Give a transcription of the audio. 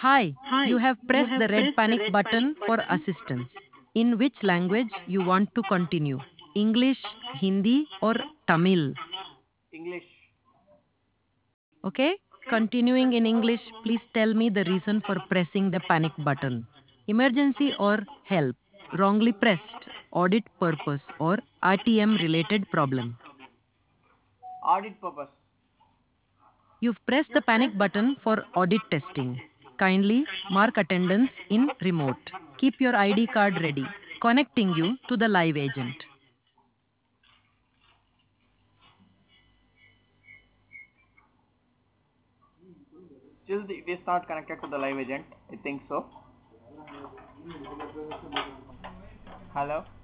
Hi, you Hi, have you pressed the have red pressed the panic red panic button for button. assistance. In which language you want to continue? English, Hindi, or Tamil? English. Okay? Continuing in English, please tell me the reason for pressing the panic button. Emergency or help? Wrongly pressed? Audit purpose or RTM related problem? Audit purpose. You've pressed the panic button for audit testing. Kindly mark attendance in remote. Keep your ID card ready. Connecting you to the live agent. Still, it is not connected to the live agent. I think so. Hello.